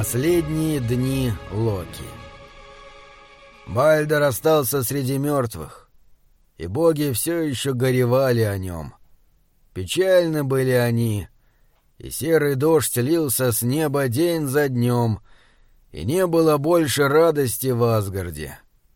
Последние дни Локи. Бальдер остался среди мертвых, и боги все еще горевали о нем. Печальны были они, и серый дождь лился с неба день за днем, и не было больше радости в Асгарде.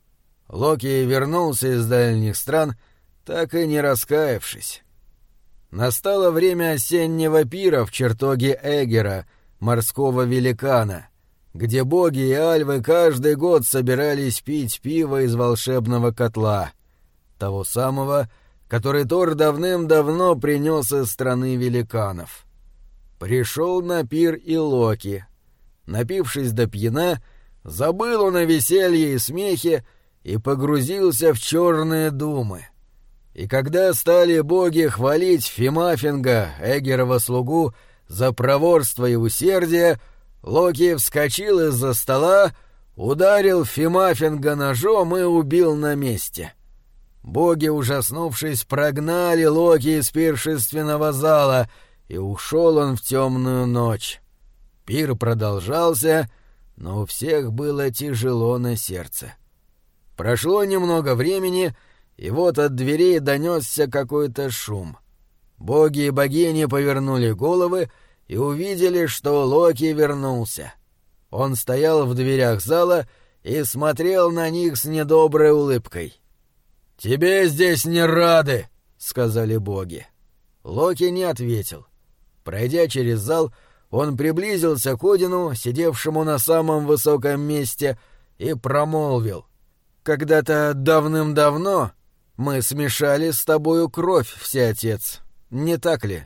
Локи вернулся из дальних стран, так и не раскаявшись. Настало время осеннего пира в чертоге Эгера, морского великана, где боги и альвы каждый год собирались пить пиво из волшебного котла, того самого, который Тор давным-давно принес из страны великанов. Пришел на пир и Локи. Напившись до пьяна, забыл он о веселье и смехе и погрузился в черные думы. И когда стали боги хвалить Фимафинга, Эгерова слугу, за проворство и усердие, Локи вскочил из-за стола, ударил Фимафинга ножом и убил на месте. Боги, ужаснувшись, прогнали Локи из пиршественного зала, и ушел он в темную ночь. Пир продолжался, но у всех было тяжело на сердце. Прошло немного времени, и вот от дверей донесся какой-то шум. Боги и богини повернули головы и увидели, что Локи вернулся. Он стоял в дверях зала и смотрел на них с недоброй улыбкой. «Тебе здесь не рады!» — сказали боги. Локи не ответил. Пройдя через зал, он приблизился к Одину, сидевшему на самом высоком месте, и промолвил: «Когда-то давным-давно мы смешали с тобою кровь, Всеотец. Не так ли?»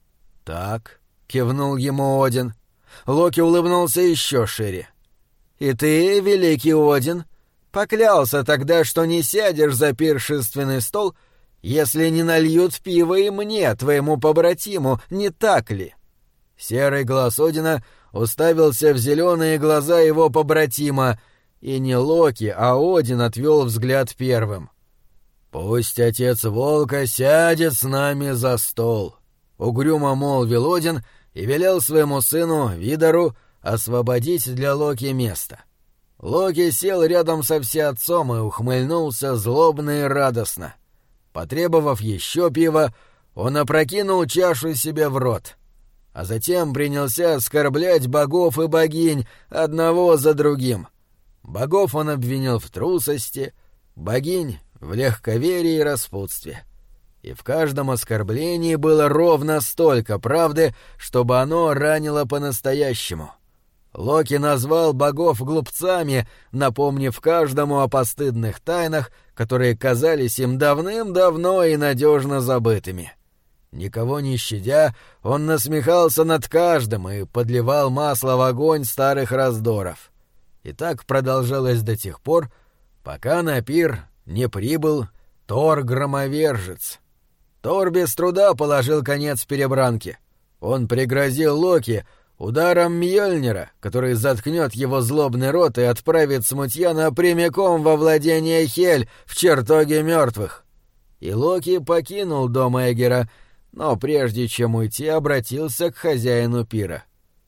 «Так», — кивнул ему Один. Локи улыбнулся еще шире. «И ты, великий Один, поклялся тогда, что не сядешь за пиршественный стол, если не нальют пиво и мне, твоему побратиму, не так ли?» Серый глаз Одина уставился в зеленые глаза его побратима, и не Локи, а Один отвел взгляд первым. «Пусть отец волка сядет с нами за стол», — угрюмо молвил Один и велел своему сыну Видору освободить для Локи место. Локи сел рядом со всеотцом и ухмыльнулся злобно и радостно. Потребовав еще пива, он опрокинул чашу себе в рот, а затем принялся оскорблять богов и богинь одного за другим. Богов он обвинил в трусости, богинь — в легковерии и распутстве. И в каждом оскорблении было ровно столько правды, чтобы оно ранило по-настоящему. Локи назвал богов глупцами, напомнив каждому о постыдных тайнах, которые казались им давным-давно и надежно забытыми. Никого не щадя, он насмехался над каждым и подливал масло в огонь старых раздоров. И так продолжалось до тех пор, пока на пир не прибыл Тор-громовержец. Тор без труда положил конец перебранке. Он пригрозил Локи ударом Мьёльнира, который заткнет его злобный рот и отправит смутьяна прямиком во владение Хель в чертоге мертвых. И Локи покинул дом Эгера, но прежде чем уйти, обратился к хозяину пира.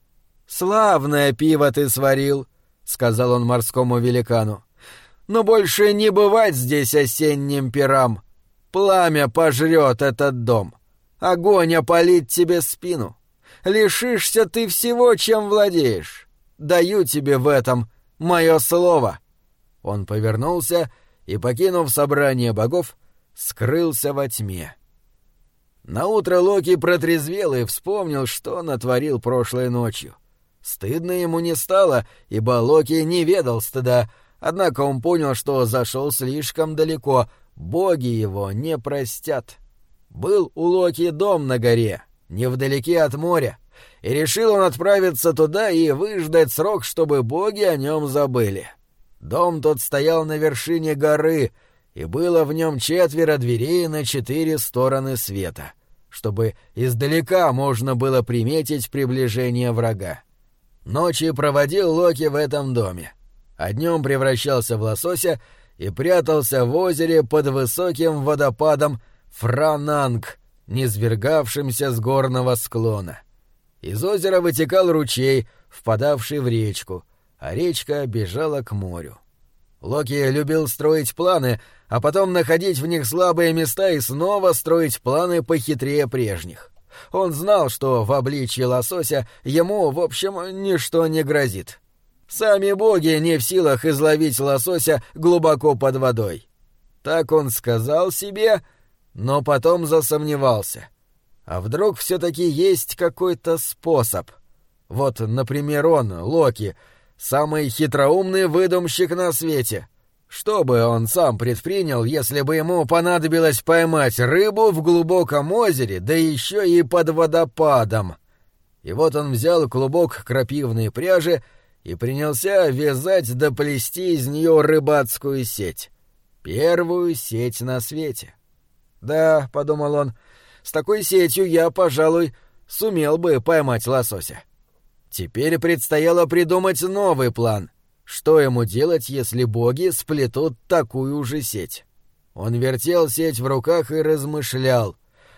«Славное пиво ты сварил», — сказал он морскому великану. «Но больше не бывать здесь осенним пирам. Пламя пожрет этот дом. Огонь опалит тебе спину. Лишишься ты всего, чем владеешь. Даю тебе в этом мое слово». Он повернулся и, покинув собрание богов, скрылся во тьме. Наутро Локи протрезвел и вспомнил, что натворил прошлой ночью. Стыдно ему не стало, ибо Локи не ведал стыда, однако он понял, что зашел слишком далеко, боги его не простят. Был у Локи дом на горе, невдалеке от моря, и решил он отправиться туда и выждать срок, чтобы боги о нем забыли. Дом тот стоял на вершине горы, и было в нем 4 дверей на 4 стороны света, чтобы издалека можно было приметить приближение врага. Ночи проводил Локи в этом доме, а днем превращался в лосося и прятался в озере под высоким водопадом Франанг, низвергавшимся с горного склона. Из озера вытекал ручей, впадавший в речку, а речка бежала к морю. Локи любил строить планы, а потом находить в них слабые места и снова строить планы похитрее прежних. Он знал, что в обличье лосося ему, в общем, ничто не грозит. Сами боги не в силах изловить лосося глубоко под водой. Так он сказал себе, но потом засомневался. А вдруг все-таки есть какой-то способ? Вот, например, он, Локи, самый хитроумный выдумщик на свете. Что бы он сам предпринял, если бы ему понадобилось поймать рыбу в глубоком озере, да еще и под водопадом? И вот он взял клубок крапивной пряжи и принялся вязать да плести из нее рыбацкую сеть. Первую сеть на свете. «Да», — подумал он, — «с такой сетью я, пожалуй, сумел бы поймать лосося». Теперь предстояло придумать новый план. Что ему делать, если боги сплетут такую же сеть? Он вертел сеть в руках и размышлял.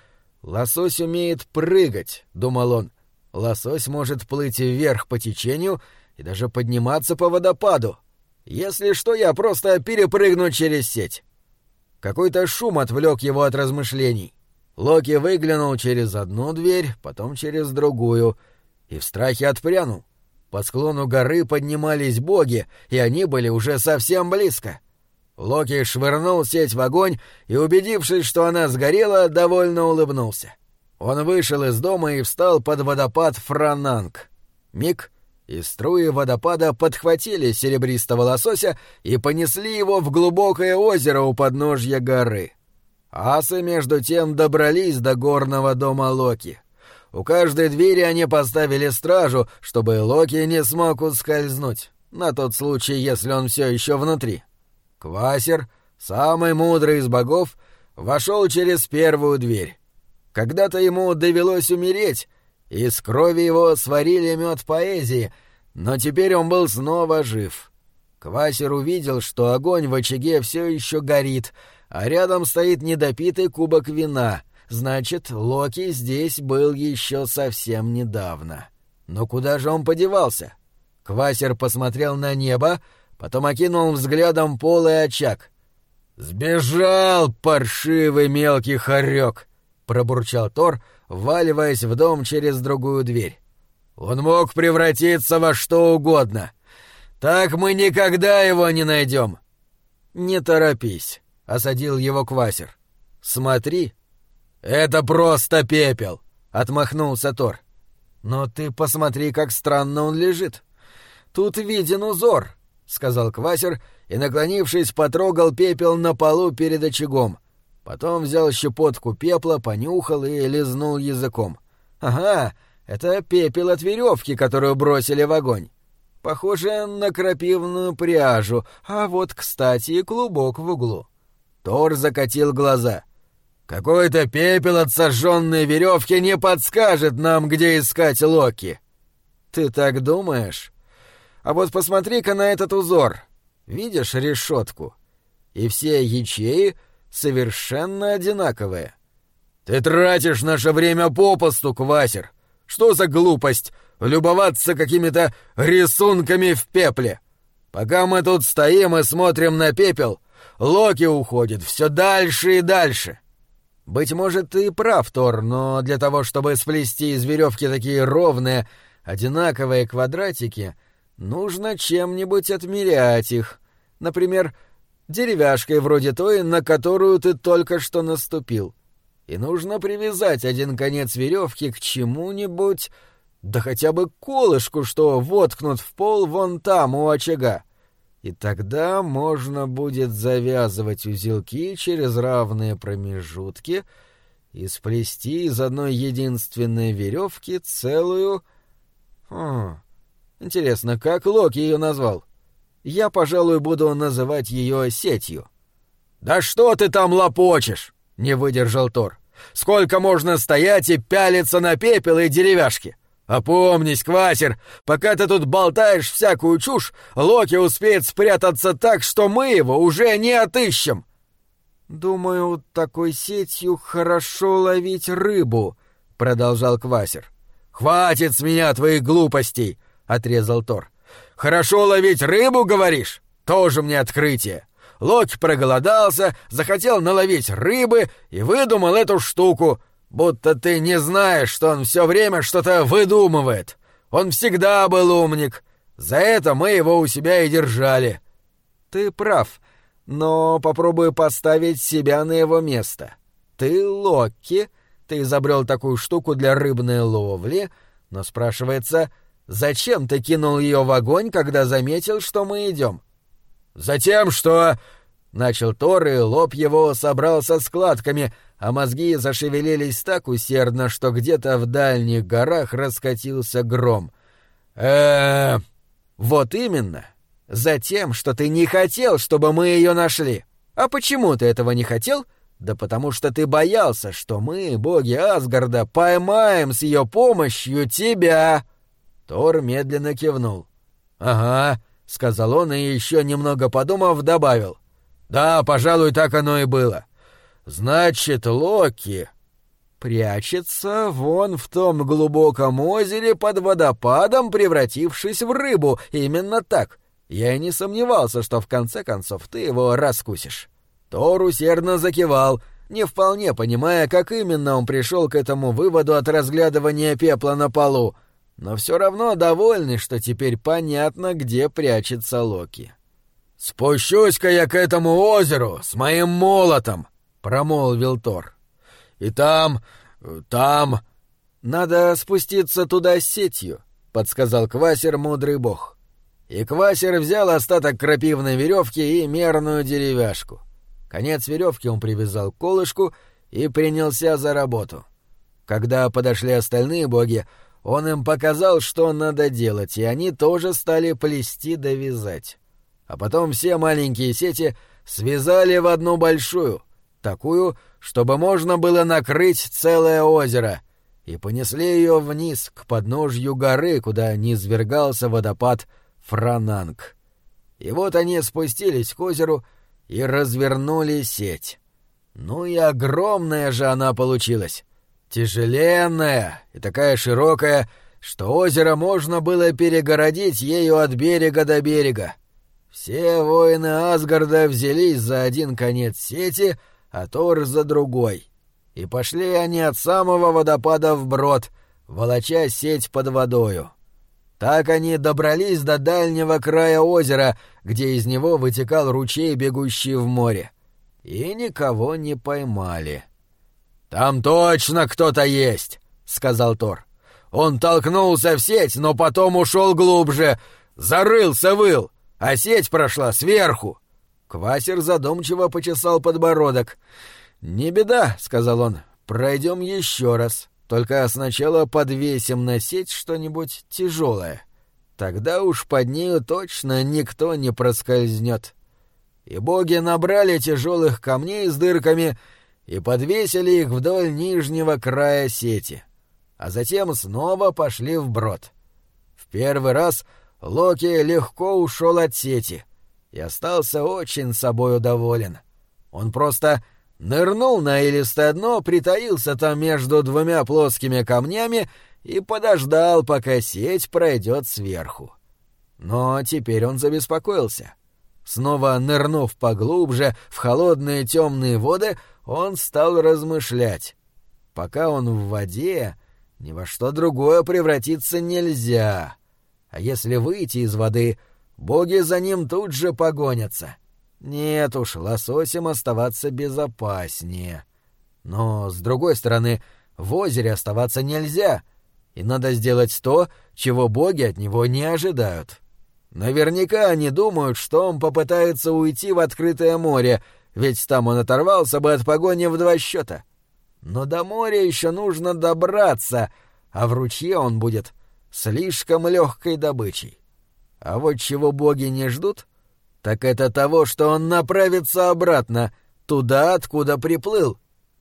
«Лосось умеет прыгать», — думал он. «Лосось может плыть вверх по течению и даже подниматься по водопаду. Если что, я просто перепрыгну через сеть». Какой-то шум отвлек его от размышлений. Локи выглянул через одну дверь, потом через другую, и в страхе отпрянул. По склону горы поднимались боги, и они были уже совсем близко. Локи швырнул сеть в огонь и, убедившись, что она сгорела, довольно улыбнулся. Он вышел из дома и встал под водопад Франанг. Миг, и струи водопада подхватили серебристого лосося и понесли его в глубокое озеро у подножья горы. Асы, между тем, добрались до горного дома Локи. У каждой двери они поставили стражу, чтобы Локи не смог ускользнуть, на тот случай, если он все еще внутри. Квасер, самый мудрый из богов, вошел через первую дверь. Когда-то ему довелось умереть, и из крови его сварили мед поэзии, но теперь он был снова жив. Квасер увидел, что огонь в очаге все еще горит, а рядом стоит недопитый кубок вина. Значит, Локи здесь был еще совсем недавно. Но куда же он подевался? Квасер посмотрел на небо, потом окинул взглядом полый очаг. «Сбежал, паршивый мелкий хорек!» — пробурчал Тор, вваливаясь в дом через другую дверь. «Он мог превратиться во что угодно. Так мы никогда его не найдем!» «Не торопись», — осадил его Квасер. «Смотри». «Это просто пепел!» — отмахнулся Тор. «Но ты посмотри, как странно он лежит. Тут виден узор», — сказал Квасер и, наклонившись, потрогал пепел на полу перед очагом. Потом взял щепотку пепла, понюхал и лизнул языком. «Ага, это пепел от веревки, которую бросили в огонь. Похоже на крапивную пряжу, а вот, кстати, и клубок в углу». Тор закатил глаза. «Какой-то пепел от сожженной веревки не подскажет нам, где искать Локи». «Ты так думаешь? А вот посмотри-ка на этот узор. Видишь решетку? И все ячеи совершенно одинаковые». «Ты тратишь наше время попусту, Квасер. Что за глупость любоваться какими-то рисунками в пепле? Пока мы тут стоим и смотрим на пепел, Локи уходит все дальше и дальше». «Быть может, ты и прав, Тор, но для того, чтобы сплести из веревки такие ровные, одинаковые квадратики, нужно чем-нибудь отмерять их. Например, деревяшкой вроде той, на которую ты только что наступил. И нужно привязать один конец веревки к чему-нибудь, да хотя бы к колышку, что воткнут в пол вон там у очага. И тогда можно будет завязывать узелки через равные промежутки и сплести из одной единственной веревки целую... Интересно, как Локи ее назвал? Я, пожалуй, буду называть ее сетью». «Да что ты там лопочешь?» — не выдержал Тор. «Сколько можно стоять и пялиться на пепел и деревяшки? Опомнись, Квасер, пока ты тут болтаешь всякую чушь, Локи успеет спрятаться так, что мы его уже не отыщем». «Думаю, такой сетью хорошо ловить рыбу», — продолжал Квасер. «Хватит с меня твоих глупостей», — отрезал Тор. «Хорошо ловить рыбу, говоришь? Тоже мне открытие. Локи проголодался, захотел наловить рыбы и выдумал эту штуку. Будто ты не знаешь, что он все время что-то выдумывает. Он всегда был умник. За это мы его у себя и держали». «Ты прав, но попробуй поставить себя на его место. Ты Локи, ты изобрел такую штуку для рыбной ловли, но спрашивается, зачем ты кинул ее в огонь, когда заметил, что мы идем?» «Затем, что...» — начал Тор, и лоб его собрался складками, а мозги зашевелились так усердно, что где-то в дальних горах раскатился гром. «Вот именно. Затем, что ты не хотел, чтобы мы ее нашли. А почему ты этого не хотел? Да потому что ты боялся, что мы, боги Асгарда, поймаем с ее помощью тебя». Тор медленно кивнул. «Ага», — сказал он и, еще немного подумав, добавил. «Да, пожалуй, так оно и было. Значит, Локи прячется вон в том глубоком озере под водопадом, превратившись в рыбу. Именно так. Я и не сомневался, что в конце концов ты его раскусишь». Тор усердно закивал, не вполне понимая, как именно он пришел к этому выводу от разглядывания пепла на полу, но все равно довольный, что теперь понятно, где прячется Локи. «Спущусь-ка я к этому озеру с моим молотом», — промолвил Тор. «И там... «Надо спуститься туда с сетью», — подсказал Квасер, мудрый бог. И Квасер взял остаток крапивной веревки и мерную деревяшку. Конец веревки он привязал к колышку и принялся за работу. Когда подошли остальные боги, он им показал, что надо делать, и они тоже стали плести да вязать. А потом все маленькие сети связали в одну большую, такую, чтобы можно было накрыть целое озеро, и понесли ее вниз, к подножью горы, куда низвергался водопад Франанг. И вот они спустились к озеру и развернули сеть. Ну и огромная же она получилась, тяжеленная и такая широкая, что озеро можно было перегородить ею от берега до берега. Все воины Асгарда взялись за один конец сети, а Тор за другой. И пошли они от самого водопада вброд, волоча сеть под водою. Так они добрались до дальнего края озера, где из него вытекал ручей, бегущий в море. И никого не поймали. «Там точно кто-то есть», — сказал Тор. «Он толкнулся в сеть, но потом ушел глубже, зарылся в ил, а сеть прошла сверху». Квасер задумчиво почесал подбородок. «Не беда», — сказал он, — «пройдем еще раз. Только сначала подвесим на сеть что-нибудь тяжелое. Тогда уж под нею точно никто не проскользнет». И боги набрали тяжелых камней с дырками и подвесили их вдоль нижнего края сети. А затем снова пошли вброд. В первый раз Локи легко ушел от сети и остался очень собою доволен. Он просто нырнул на илистое дно, притаился там между двумя плоскими камнями и подождал, пока сеть пройдет сверху. Но теперь он забеспокоился. Снова нырнув поглубже в холодные темные воды, он стал размышлять. Пока он в воде, ни во что другое превратиться нельзя. А если выйти из воды, боги за ним тут же погонятся. Нет уж, лососем оставаться безопаснее. Но, с другой стороны, в озере оставаться нельзя, и надо сделать то, чего боги от него не ожидают. Наверняка они думают, что он попытается уйти в открытое море, ведь там он оторвался бы от погони в 2 счета. Но до моря еще нужно добраться, а в ручье он будет слишком легкой добычей. А вот чего боги не ждут, так это того, что он направится обратно, туда, откуда приплыл,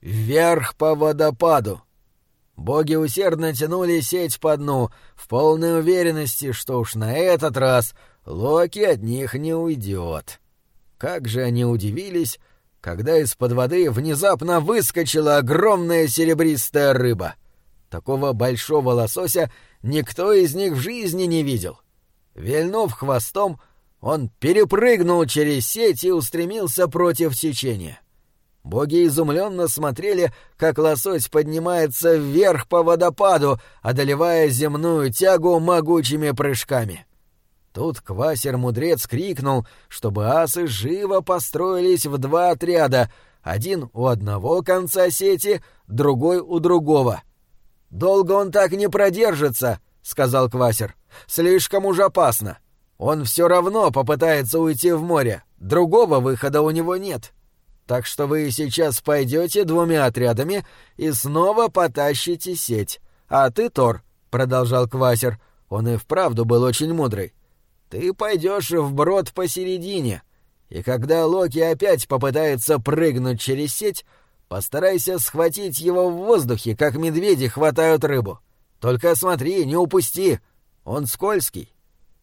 вверх по водопаду. Боги усердно тянули сеть по дну, в полной уверенности, что уж на этот раз Локи от них не уйдет. Как же они удивились, когда из-под воды внезапно выскочила огромная серебристая рыба. Такого большого лосося никто из них в жизни не видел. Вильнув хвостом, он перепрыгнул через сеть и устремился против течения. Боги изумленно смотрели, как лосось поднимается вверх по водопаду, одолевая земную тягу могучими прыжками. Тут Квасер-мудрец крикнул, чтобы асы живо построились в 2 отряда, один у одного конца сети, другой у другого. «Долго он так не продержится», — сказал Квасер. «Слишком уж опасно. Он все равно попытается уйти в море, другого выхода у него нет. Так что вы сейчас пойдете 2 отрядами и снова потащите сеть. А ты, Тор, — продолжал Квасер, — он и вправду был очень мудрый, ты пойдешь вброд посередине, и когда Локи опять попытается прыгнуть через сеть, постарайся схватить его в воздухе, как медведи хватают рыбу. Только смотри, не упусти, он скользкий».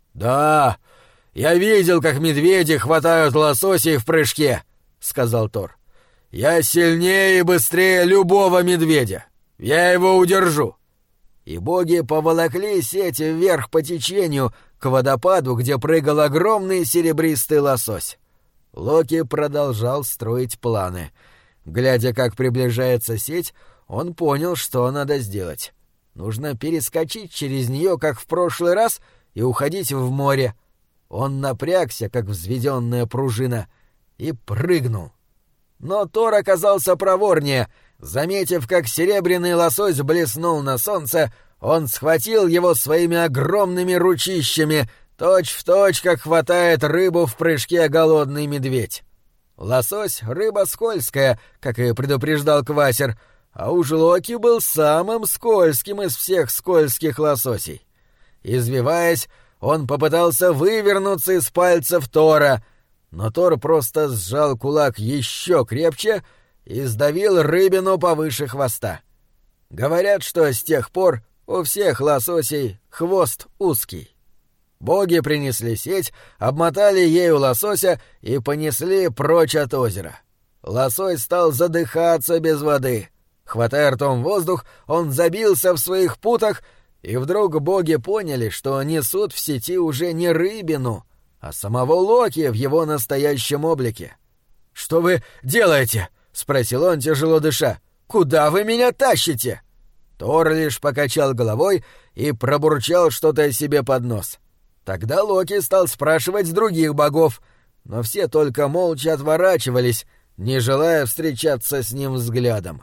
«Да, я видел, как медведи хватают лососей в прыжке», — сказал Тор. «Я сильнее и быстрее любого медведя. Я его удержу». И боги поволокли сеть вверх по течению, к водопаду, где прыгал огромный серебристый лосось. Локи продолжал строить планы. Глядя, как приближается сеть, он понял, что надо сделать. Нужно перескочить через нее, как в прошлый раз, и уходить в море. Он напрягся, как взведенная пружина, и прыгнул. Но Тор оказался проворнее. Заметив, как серебряный лосось блеснул на солнце, он схватил его своими огромными ручищами, точь-в-точь, как хватает рыбу в прыжке голодный медведь. Лосось — рыба скользкая, как и предупреждал Квасер, а уж Локи был самым скользким из всех скользких лососей. Извиваясь, он попытался вывернуться из пальцев Тора, но Тор просто сжал кулак еще крепче и сдавил рыбину повыше хвоста. Говорят, что с тех пор у всех лососей хвост узкий. Боги принесли сеть, обмотали ею лосося и понесли прочь от озера. Лосось стал задыхаться без воды. Хватая ртом воздух, он забился в своих путах, и вдруг боги поняли, что несут в сети уже не рыбину, а самого Локи в его настоящем облике. «Что вы делаете?» — спросил он, тяжело дыша. «Куда вы меня тащите?» Тор лишь покачал головой и пробурчал что-то себе под нос. Тогда Локи стал спрашивать других богов, но все только молча отворачивались, не желая встречаться с ним взглядом.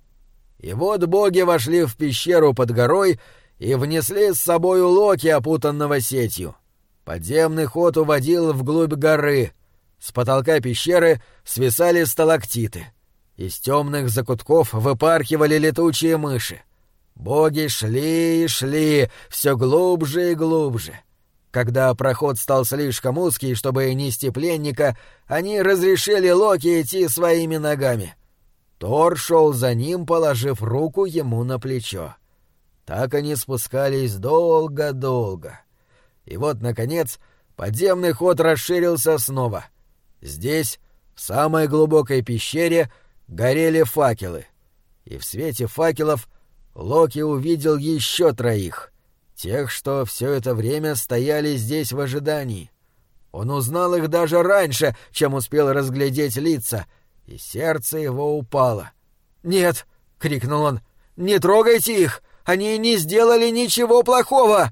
И вот боги вошли в пещеру под горой и внесли с собою Локи, опутанного сетью. Подземный ход уводил вглубь горы. С потолка пещеры свисали сталактиты. Из темных закутков выпархивали летучие мыши. Боги шли и шли, все глубже и глубже. Когда проход стал слишком узкий, чтобы нести пленника, они разрешили Локи идти своими ногами. Тор шел за ним, положив руку ему на плечо. Так они спускались долго-долго. И вот, наконец, подземный ход расширился снова. Здесь, в самой глубокой пещере, горели факелы. И в свете факелов Локи увидел еще 3, тех, что все это время стояли здесь в ожидании. Он узнал их даже раньше, чем успел разглядеть лица, и сердце его упало. «Нет!» — крикнул он. «Не трогайте их! Они не сделали ничего плохого!»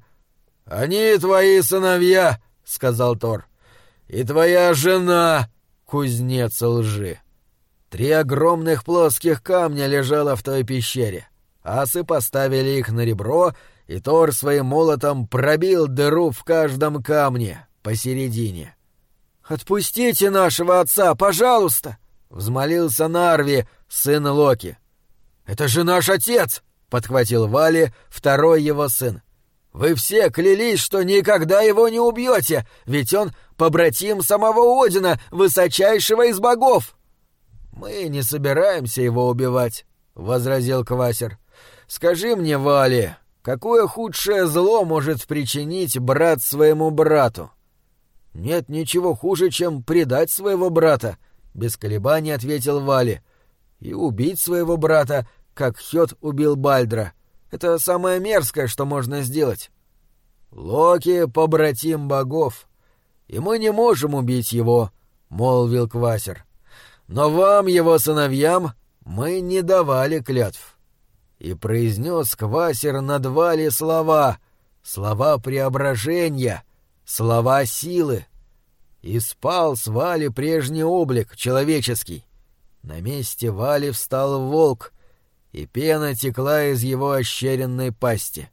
«Они твои сыновья!» — сказал Тор. «И твоя жена, кузнец лжи!» 3 огромных плоских камня лежало в той пещере. Асы поставили их на ребро, и Тор своим молотом пробил дыру в каждом камне посередине. «Отпустите нашего отца, пожалуйста!» — взмолился Нарви, сын Локи. «Это же наш отец!» — подхватил Вали, второй его сын. «Вы все клялись, что никогда его не убьете, ведь он побратим самого Одина, высочайшего из богов!» «Мы не собираемся его убивать», — возразил Квасер. «Скажи мне, Вали, какое худшее зло может причинить брат своему брату?» «Нет ничего хуже, чем предать своего брата», — без колебаний ответил Вали. «И убить своего брата, как Хёд убил Бальдра. Это самое мерзкое, что можно сделать. Локи — побратим богов, и мы не можем убить его, — молвил Квасер. Но вам, его сыновьям, мы не давали клятв. И произнес Квасер над Вали слова преображения, слова силы. И спал с Вали прежний облик, человеческий. На месте Вали встал волк, и пена текла из его ощеренной пасти.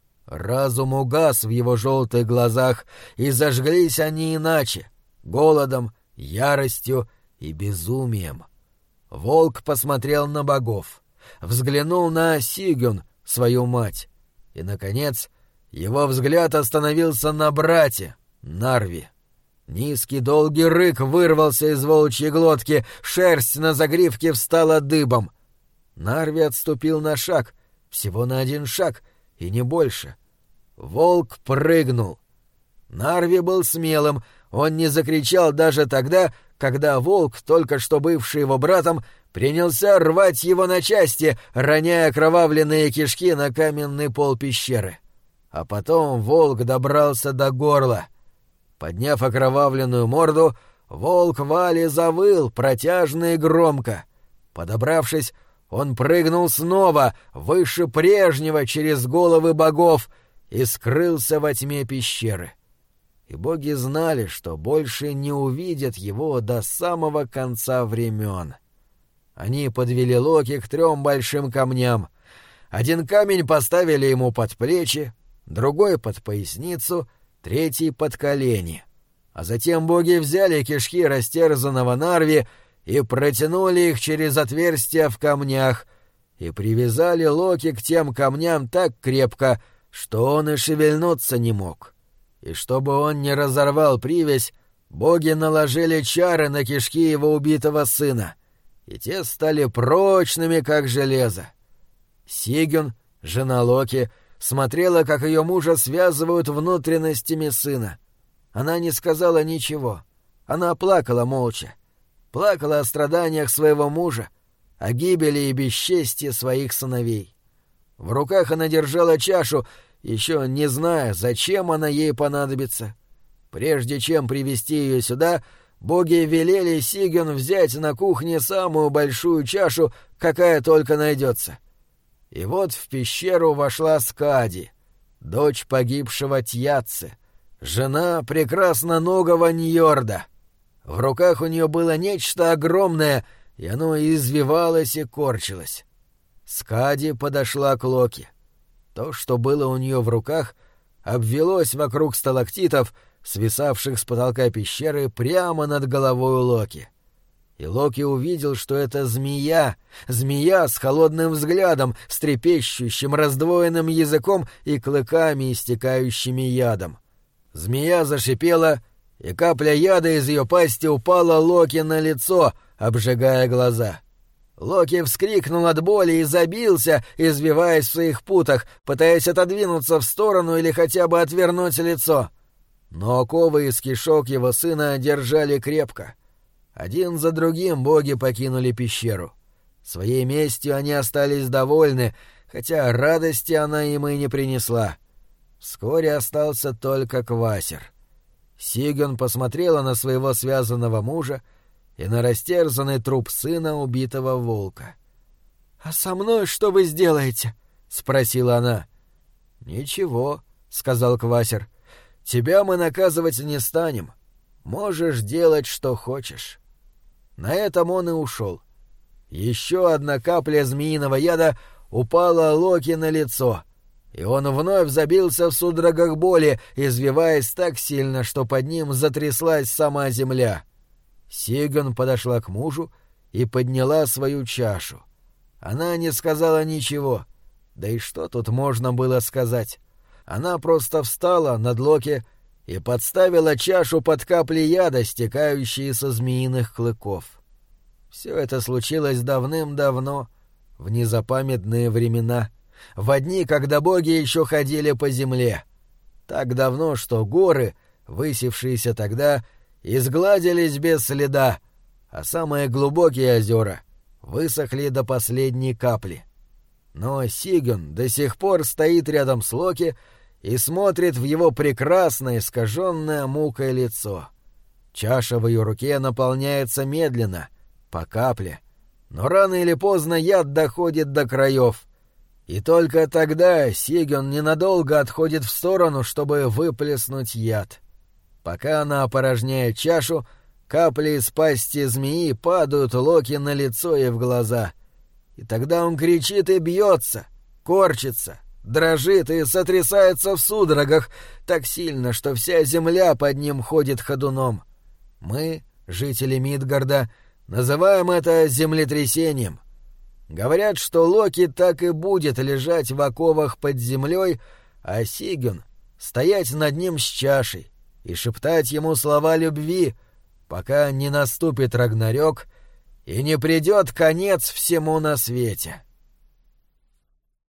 Разум угас в его желтых глазах, и зажглись они иначе — голодом, яростью и безумием. Волк посмотрел на богов, взглянул на Сигюн, свою мать, и, наконец, его взгляд остановился на брате, Нарви. Низкий долгий рык вырвался из волчьей глотки, шерсть на загривке встала дыбом. Нарви отступил на шаг, всего на один шаг, и не больше. Волк прыгнул. Нарви был смелым, он не закричал даже тогда, когда волк, только что бывший его братом, принялся рвать его на части, роняя окровавленные кишки на каменный пол пещеры. А потом волк добрался до горла. Подняв окровавленную морду, волк Вали завыл протяжно и громко. Подобравшись, он прыгнул снова, выше прежнего, через головы богов, и скрылся во тьме пещеры. И боги знали, что больше не увидят его до самого конца времен. Они подвели Локи к 3 большим камням. Один камень поставили ему под плечи, другой — под поясницу, 3 — под колени. А затем боги взяли кишки растерзанного Нарви и протянули их через отверстия в камнях и привязали Локи к тем камням так крепко, что он и шевельнуться не мог. И чтобы он не разорвал привязь, боги наложили чары на кишки его убитого сына, и те стали прочными, как железо. Сигюн, жена Локи, смотрела, как ее мужа связывают внутренностями сына. Она не сказала ничего. Она плакала молча. Плакала о страданиях своего мужа, о гибели и бесчестии своих сыновей. В руках она держала чашу, еще не зная, зачем она ей понадобится. Прежде чем привести ее сюда, боги велели Сигюн взять на кухне самую большую чашу, какая только найдется. И вот в пещеру вошла Скади, дочь погибшего Тьяцци, жена прекрасноногого Ньорда. В руках у нее было нечто огромное, и оно извивалось и корчилось. Скади подошла к Локи. То, что было у нее в руках, обвелось вокруг сталактитов, свисавших с потолка пещеры прямо над головой Локи. И Локи увидел, что это змея с холодным взглядом, с трепещущим раздвоенным языком и клыками, истекающими ядом. Змея зашипела, и капля яда из ее пасти упала Локи на лицо, обжигая глаза. Локи вскрикнул от боли и забился, извиваясь в своих путах, пытаясь отодвинуться в сторону или хотя бы отвернуть лицо. Но оковы из кишок его сына держали крепко. Один за другим боги покинули пещеру. Своей местью они остались довольны, хотя радости она им и не принесла. Вскоре остался только Квасер. Сигюн посмотрела на своего связанного мужа и на растерзанный труп сына убитого волка. — А со мной что вы сделаете? — спросила она. — Ничего, — сказал Квасер. — Тебя мы наказывать не станем. Можешь делать, что хочешь. На этом он и ушел. Еще одна капля змеиного яда упала Локи на лицо, и он вновь забился в судорогах боли, извиваясь так сильно, что под ним затряслась сама земля. Сигюн подошла к мужу и подняла свою чашу. Она не сказала ничего. Да и что тут можно было сказать? Она просто встала над Локи и подставила чашу под капли яда, стекающие со змеиных клыков. Все это случилось давным-давно, в незапамятные времена, в дни, когда боги еще ходили по земле. Так давно, что горы, высившиеся тогда, изгладились без следа, а самые глубокие озера высохли до последней капли. Но Сигюн до сих пор стоит рядом с Локи и смотрит в его прекрасное, искаженное мукой лицо. Чаша в ее руке наполняется медленно, по капле, но рано или поздно яд доходит до краев. И только тогда Сигюн ненадолго отходит в сторону, чтобы выплеснуть яд. Пока она опорожняет чашу, капли из пасти змеи падают Локи на лицо и в глаза. И тогда он кричит и бьется, корчится, дрожит и сотрясается в судорогах так сильно, что вся земля под ним ходит ходуном. Мы, жители Мидгарда, называем это землетрясением. Говорят, что Локи так и будет лежать в оковах под землей, а Сигюн стоять над ним с чашей и шептать ему слова любви, пока не наступит Рагнарёк и не придет конец всему на свете.